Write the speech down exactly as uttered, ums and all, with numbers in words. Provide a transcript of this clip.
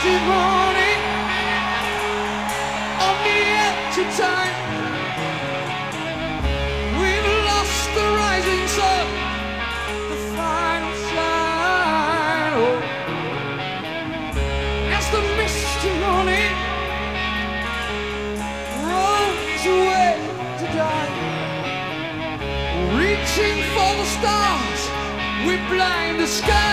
misty morning, on the edge of time, we've lost the rising sun, the final sign. Oh, as the misty morning rolls away to die, reaching for the stars, we blind the sky.